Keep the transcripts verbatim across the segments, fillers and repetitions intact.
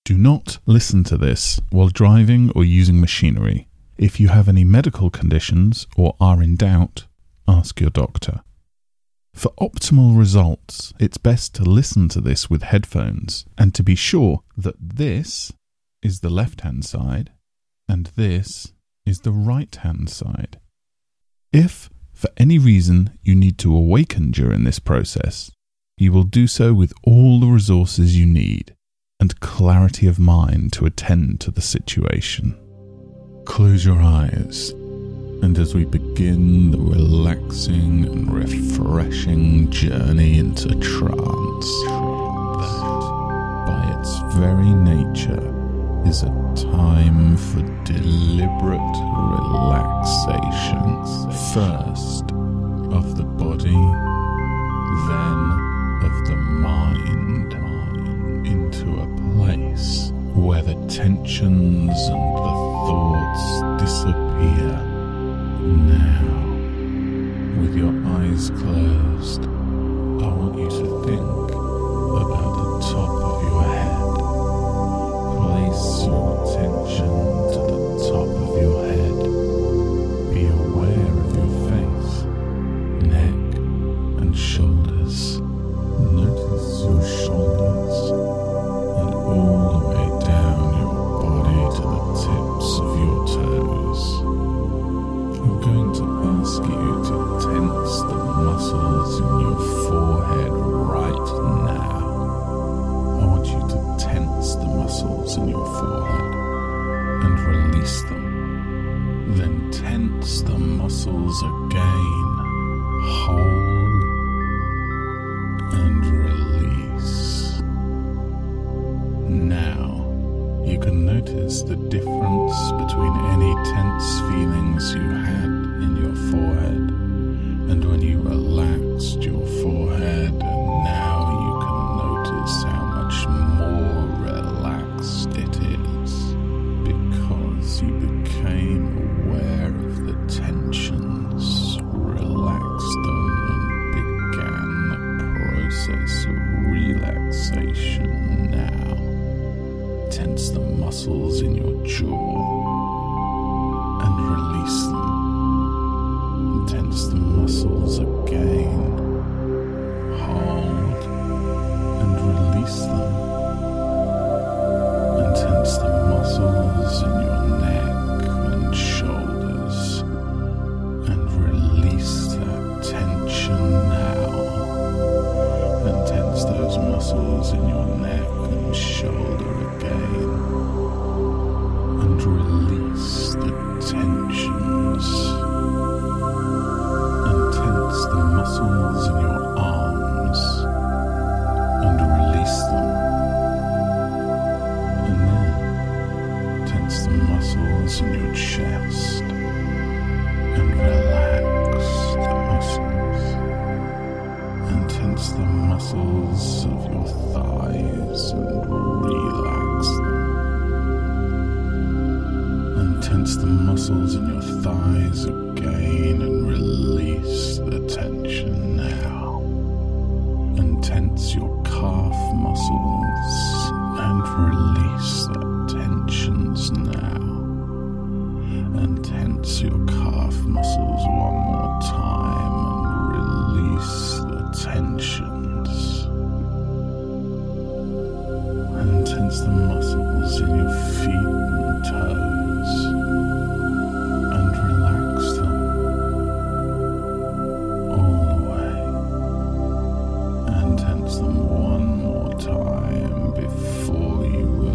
Do not listen to this while driving or using machinery. If you have any medical conditions or are in doubt, ask your doctor. For optimal results, it's best to listen to this with headphones and to be sure that this is the left-hand side and this is the right-hand side. If, for any reason, you need to awaken during this process, you will do so with all the resources you need and clarity of mind to attend to the situation. Close your eyes, and as we begin the relaxing and refreshing journey into trance, that, by its very nature, is a time for deliberate relaxation. First of the body, then of the mind, into a place where the tensions and the thoughts disappear. Now, with your eyes closed, I want you to think about the top of your head. Place your attention to the top of your head. Be aware of your face, neck, and shoulders. Notice your shoulders and all the way down your body to the tips of your toes. I'm going to ask you to tense the muscles in your forehead right now. I want you to tense the muscles in your forehead and release them. Then tense the muscles again. Hold and release. Now, you can notice the difference between any tense feelings you had in your forehead and when you relaxed your forehead, and now you can notice how much more relaxed it is because you became aware of the tensions, relaxed them, and began the process of relaxation. Now, tense the muscles in your jaw and release them. And tense the muscles again. Hold and release them. And tense the muscles in your neck and shoulders and release that tension now. And tense those muscles in your neck and shoulder again and release the tensions. And tense the muscles in your arms and release them. And then tense the muscles in your chest and relax the muscles. And tense the muscles of your thighs and relax them. And tense the muscles in your thighs again and release the tension now. And tense your calf muscles and release the tensions now. And tense your calf muscles one more time and release the tensions. And tense the muscles in your feet and toes and relax them all the way. And tense them one more time before you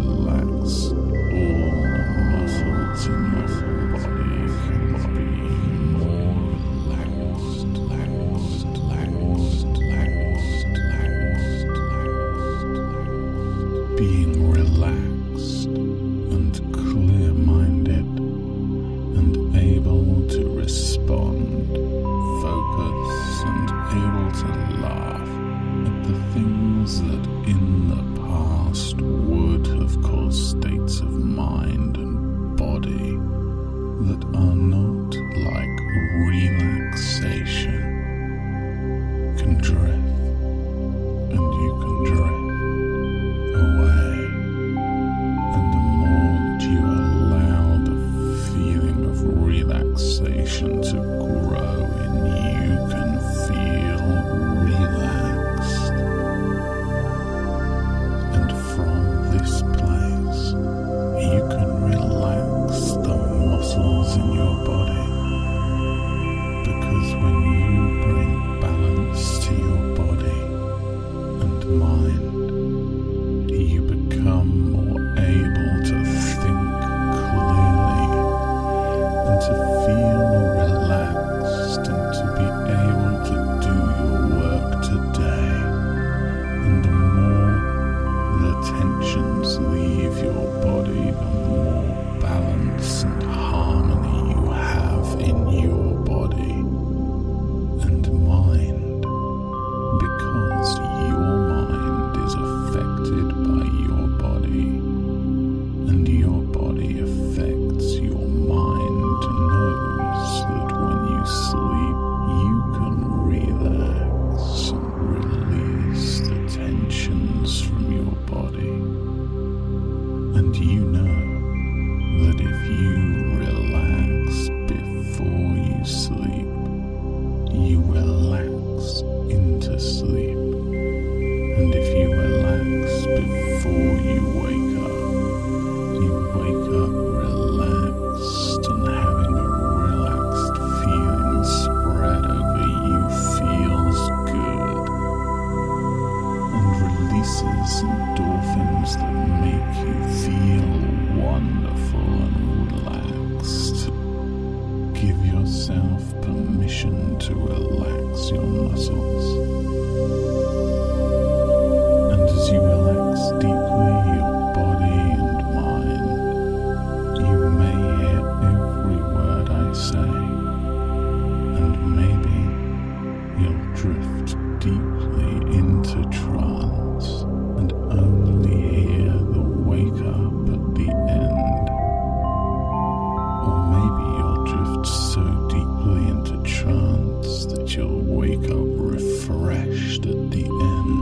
tensions in your body. Because when you bring balance to your body and mind, you become more able to think clearly and to feel relaxed and to be able to do your work today. And the more the tensions leave your body, the more balance and harmony you have in your body and mind, because your mind is affected by your body, and your body affects your mind, knows that when you sleep you can relax and release the tensions from your body. And you know that if you relax before you sleep, you relax into sleep. And if you relax before you wake up, you wake up relaxed, and having a relaxed feeling spread over you feels good and releases endorphins that make you feel wonderful and relaxed. Give yourself permission to relax your muscles. And as you relax deeply your body and mind, you may hear every word I say, and maybe you'll drift deeply into trance and only hear the wake up at the end. Or maybe you'll drift so deeply into trance that you'll wake up refreshed at the end.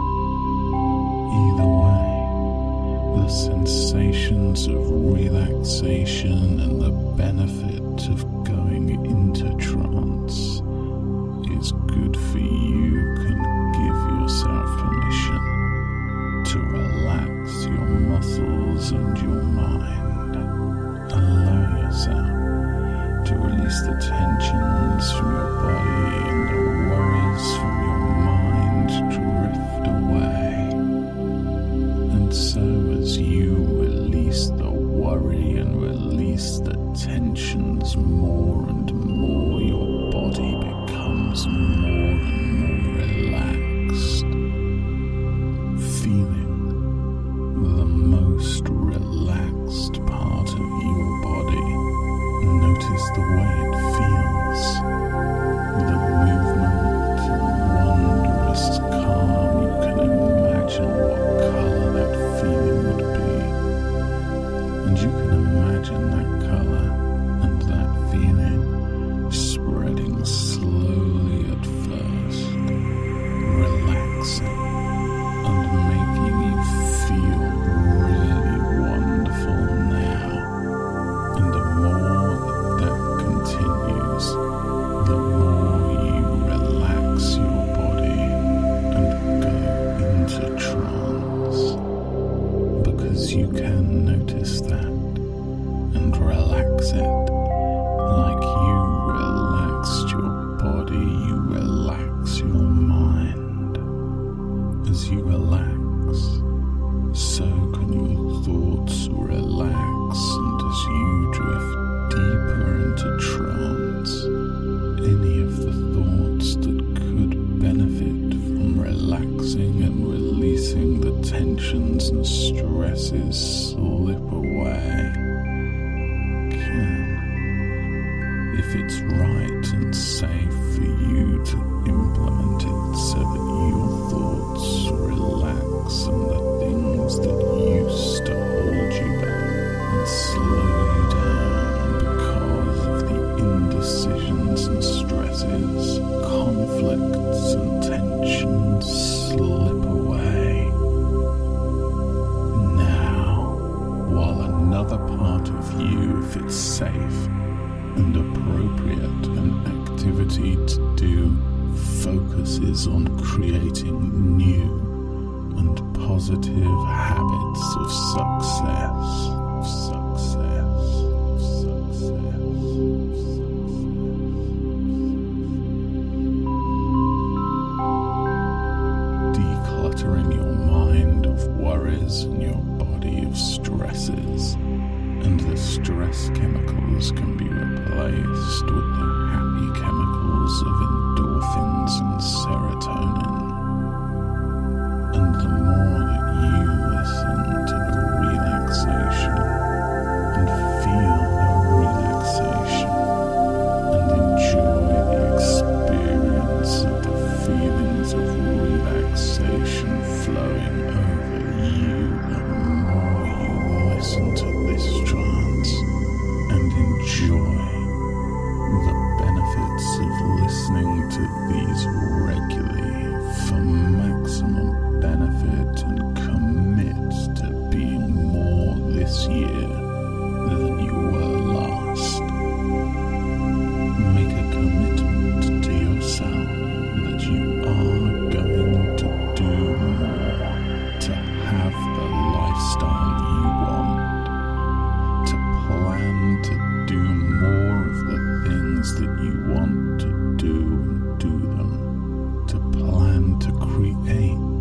Either way, the sensations of relaxation and the benefit of going into trance is good for you. Can give yourself permission to relax your muscles and your mind. Allow yourself to release the tensions from your body and the worries from your mind drift away. And so as you release the worry and release the tensions more and more, your body becomes more and more relaxed, feeling the most relaxed part of your body. Notice the way it feels, the movement and wondrous calm. You can imagine what colour that feeling would be, and you can imagine that colour and that feeling spreading slowly at first, relaxing and making you feel really wonderful now. And the more that that continues, the more you relax your body and go into trance, because you can notice that and relax it. Like you relaxed your body, you relax your mind. As you relax, so can your thoughts relax, and as you drift deeper into trance, any of the thoughts that could benefit from relaxing and releasing the tensions and stresses slip away. Can, if it's right and safe for you to implement it so that your thoughts relax and the things that used to hold you back and slow you down because of the indecisions and stresses, conflicts and tensions slip away. Now, while another part of you, if it's safe and appropriate an activity to do, focuses on creating new and positive habits of success, success, success. releases, and the stress chemicals can be replaced with the happy chemicals of endorphins and serotonin. And the more that you listen to the relaxation and feel the relaxation and enjoy the experience of the feelings of relaxation flowing over you, the more you listen to this trance and enjoy the benefits of listening to these regularly for maximum benefit, and commit to being more this year than you were last. Make a commitment to yourself that you are going to do more to have the lifestyle you want, to plan to do more of the things that you want to do and do them, to plan to create,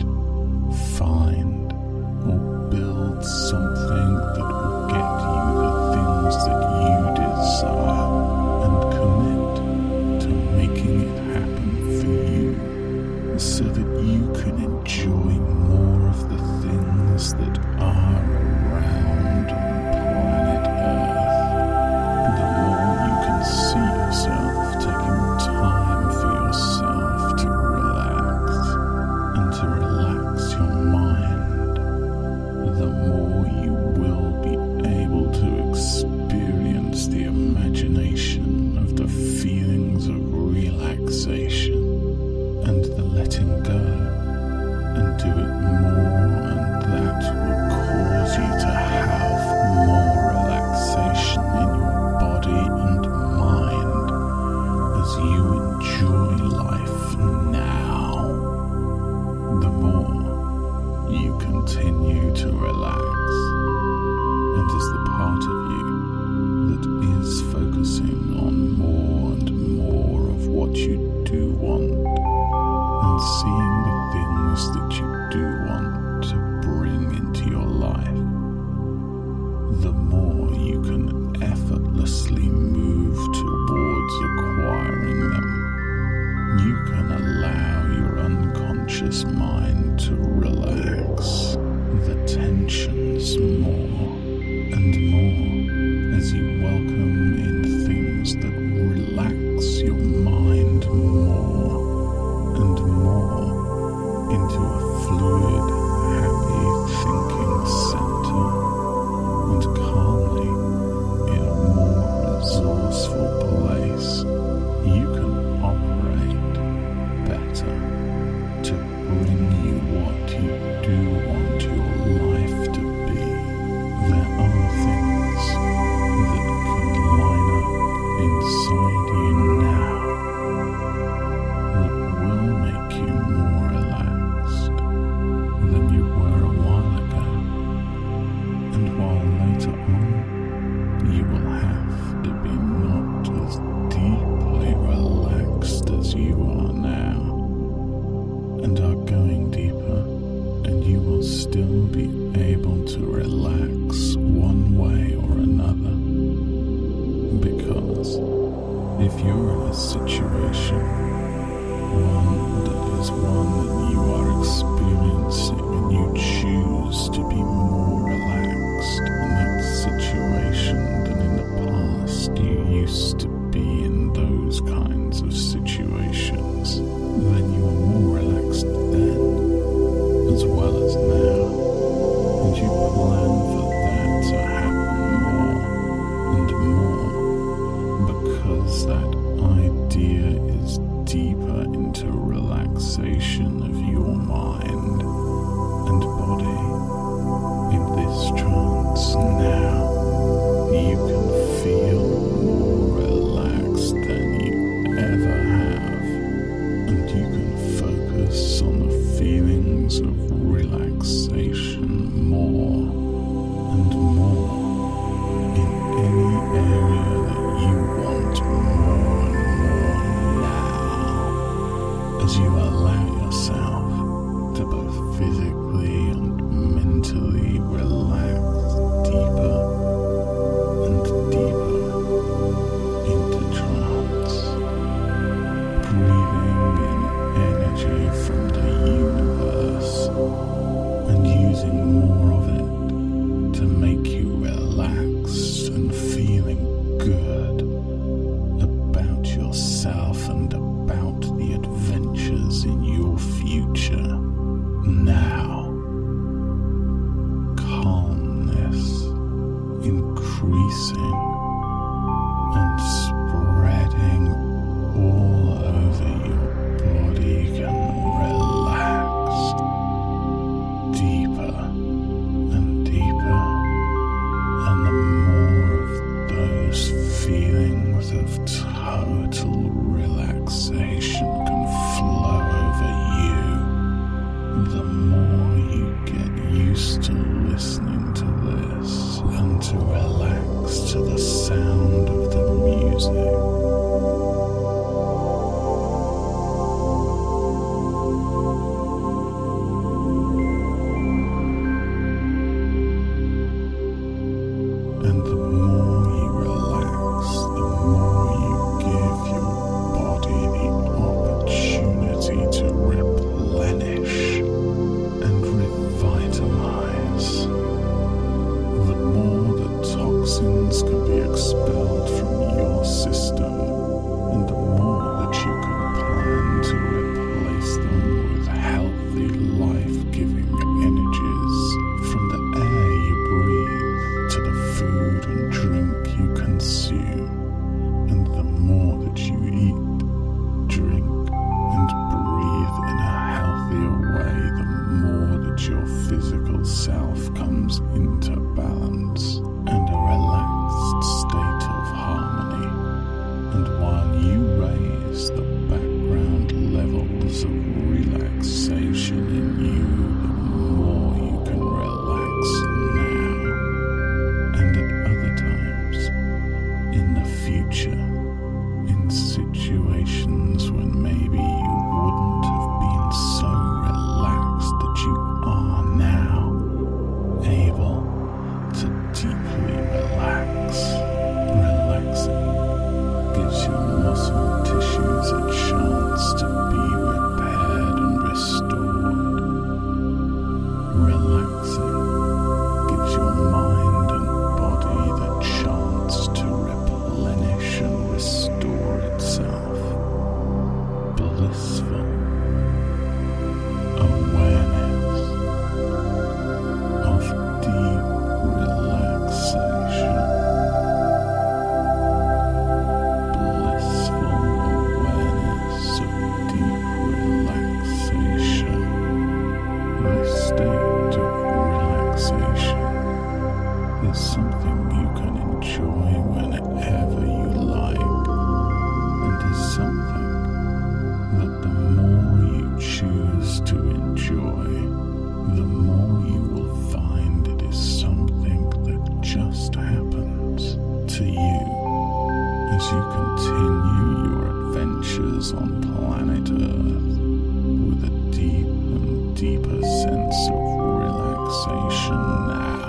find, or build something that will get you the things that you desire, and commit to making it happen for you, so that you can enjoy more of the things that are around on planet Earth. The more you can see yourself taking time for yourself to relax and to relax your mind, the more you will be able to experience the imagination of the feelings of relaxation and the letting go, and do it more, and that will cause you to have more relaxation in your body and mind as you enjoy life now. The more you continue to relax, and as the part of you that is focusing on more and more of what you do want, and seeing the things that you do want to bring into your life, the more you can effortlessly move towards acquiring them. You can allow your unconscious mind to relax the tensions more and more as you welcome in things that relax your mind more and more into a fluid, happy thinking center, and calmly in a more resourceful place you can operate better to bring you what you do want your life to be. There are things that can line up inside you now that will make you more relaxed than you were a while ago, and while later on you will have to be not as deeply relaxed as you are now, and are going deeper, and you will still be able to relax one way or another, because if you're in a situation, one that is one that you are experiencing, and you choose to be more relaxed in that situation than in the past you used to be in those kinds of situations, then you are more relaxed then as well as now, and you plan for that to happen more and more, because that idea is deeper into relaxation of your mind and body. In this trance now, you can feel more relaxed than you ever have, and you can focus on the feelings of relaxation more and more in any area that you want more and more now, as you allow yourself to both physically and mentally relax deeply make you relaxed and feeling good about yourself and about the adventures in your future. Now, calmness increasing and spreading all over your body can relax deeper and deeper, and the more of those feelings of total relaxation can flow over you, the more you get used to listening to this and to relax to the sound of the music. And the more you relax, the more you give your body the opportunity to replenish and revitalize. The more the toxins can be expelled from your system, and the more that you can plan to replace them with healthy, life-giving energies, from the air you breathe to the food and drink you consume, and the more that you eat, drink, and breathe in a healthier way, the more that your physical self comes into balance and a relaxed state of harmony. And while you raise the background levels of relaxation in you, the more you can relax now, and at other times in the future, in situations when maybe you wouldn't have been so relaxed, that you are now able to deeply relax. Relaxing gives your muscle tissues a chance to be repaired and restored. Relaxing gives your mind and body the chance to replenish and restore itself. Blissful awareness of deep relaxation. Blissful awareness of deep relaxation. This state of relaxation is something you can enjoy whenever you like, and is something that the more you choose to enjoy, the more you will find it is something that just happens to you as you continue your adventures on planet Earth with a deep and deeper sense of relaxation now.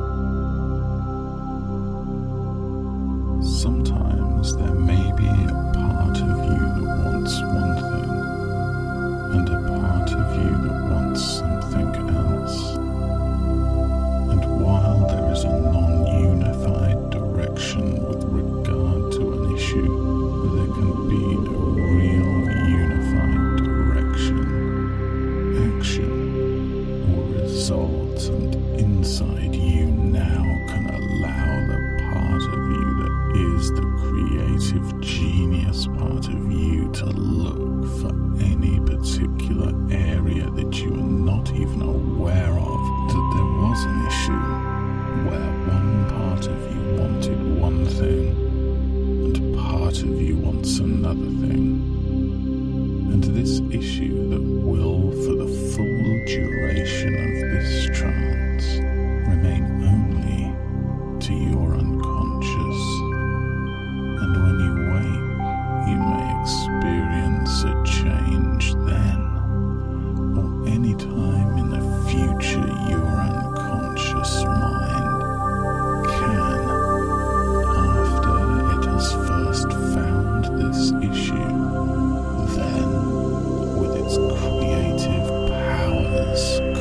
Sometimes there may be a part of you that wants one thing, and a part of you that wants something else. And while there is a non-unified direction with regard to an issue, there can be a real unified direction, action, or result, and inside you now can allow the part of you that is the creative genius part of you to look for any particular area that you are not even aware of, that there was an issue where one part of you wanted one thing and part of you wants another thing. And this issue that will, for the full duration of this trance, remain only to your unconscious. And when you wake, you may experience a change then, or any time in the future your unconscious mind can, after it has first found this issue, then with its creative powers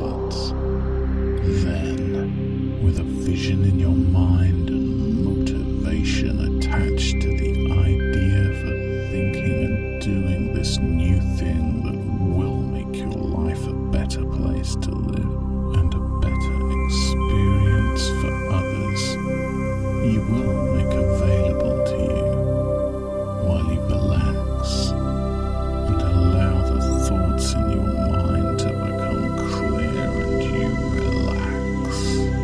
starts. Then, with a vision in your mind and motivation attached to the idea for thinking and doing this new thing that will make your life a better place to live and a better experience for others, you will make available to you while you relax and allow the thoughts in your mind to become clear and you relax.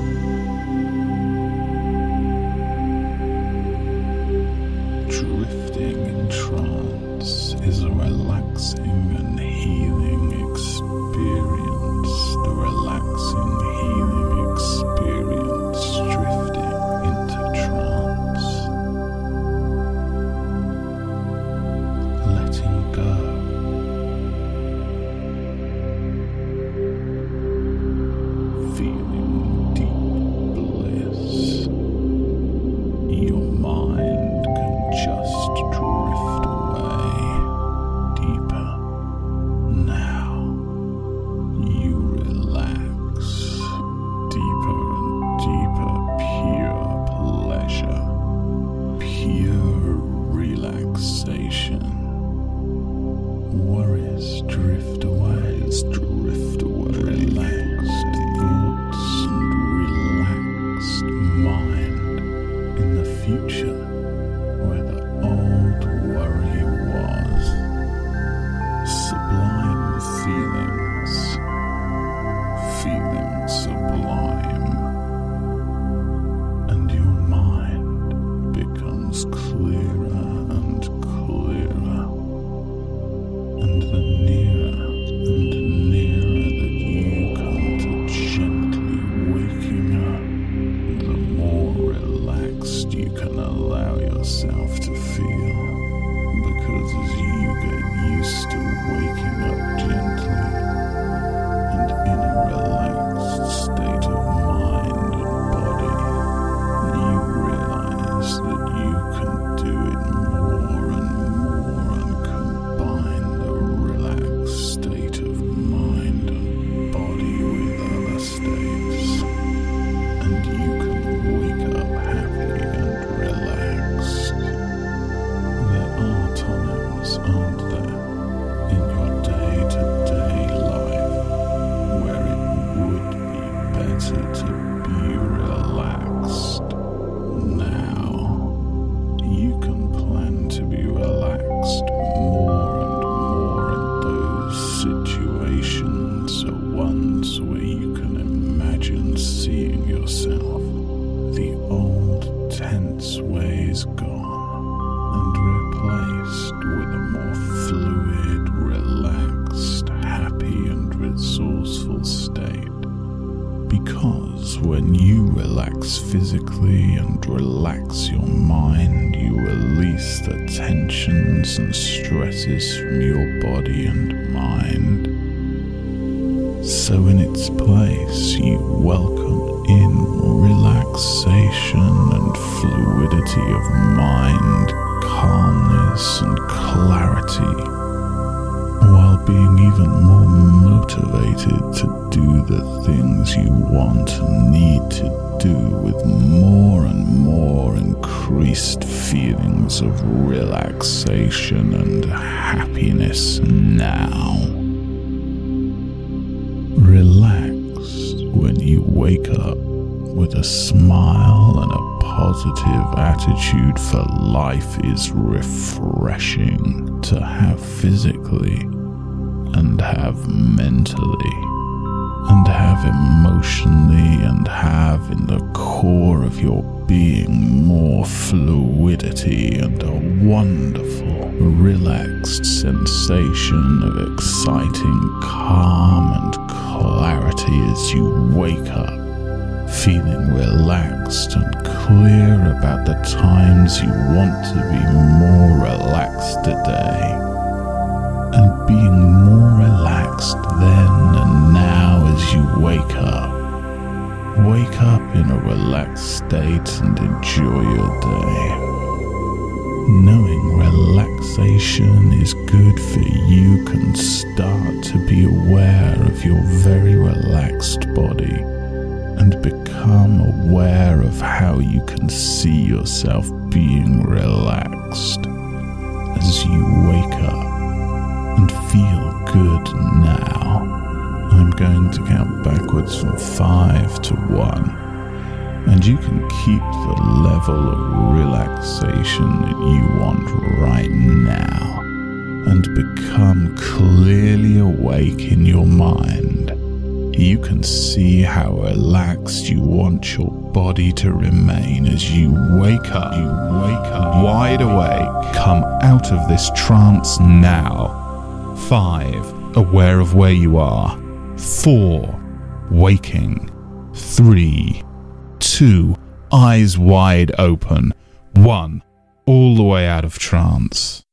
Drifting in trance is a relaxing and healing experience. The relaxing, healing experience, drifting into trance. Letting go. Feeling deep bliss. Your mind can just drift away deeper. Now you relax. Deeper and deeper, pure pleasure. Pure relaxation. Worries drift away, drift away. Relaxed thoughts and relaxed mind. In the future, where the old worry was, sublime feelings, feeling sublime, and your mind becomes clearer and clearer, and the nearer and nearer that you come to gently waking up, the more relaxed you can allow yourself to feel, because as you get used to waking up gently and in a relaxed state of mind and body, you realize that you can do it more and more and combine the relaxed state of mind and body with other states, and you can wake up happy and relaxed. There are times, aren't there, in your day-to-day life where it would be better to be relaxed. Now, you can plan to be relaxed more and more in those situations, or ones where you can imagine seeing yourself, the old tense ways gone, and replaced with a more fluid, relaxed, happy and resourceful state. Because when you relax physically and relax your mind, you release the tensions and stresses from your body and mind. So in its place, you welcome in relaxation and fluidity of mind, calmness and clarity, while being even more motivated to do the things you want and need to do with more and more increased feelings of relaxation and happiness now. Relaxed when you wake up with a smile and a positive attitude for life is refreshing to have physically and have mentally and have emotionally and have in the core of your being more fluidity and a wonderful relaxed sensation of exciting calm and clarity as you wake up, feeling relaxed and clear about the times you want to be more relaxed today, and being more relaxed then and now as you wake up. Wake up in a relaxed state and enjoy your day, knowing relaxation relaxation is good for you can start to be aware of your very relaxed body and become aware of how you can see yourself being relaxed as you wake up and feel good now. I'm going to count backwards from five to one, and you can keep the level of relaxation that you want right now and become clearly awake in your mind. You can see how relaxed you want your body to remain as you wake up, you wake up wide awake. Come out of this trance now. Five, aware of where you are. Four, waking. Three, two, eyes wide open. One, all the way out of trance.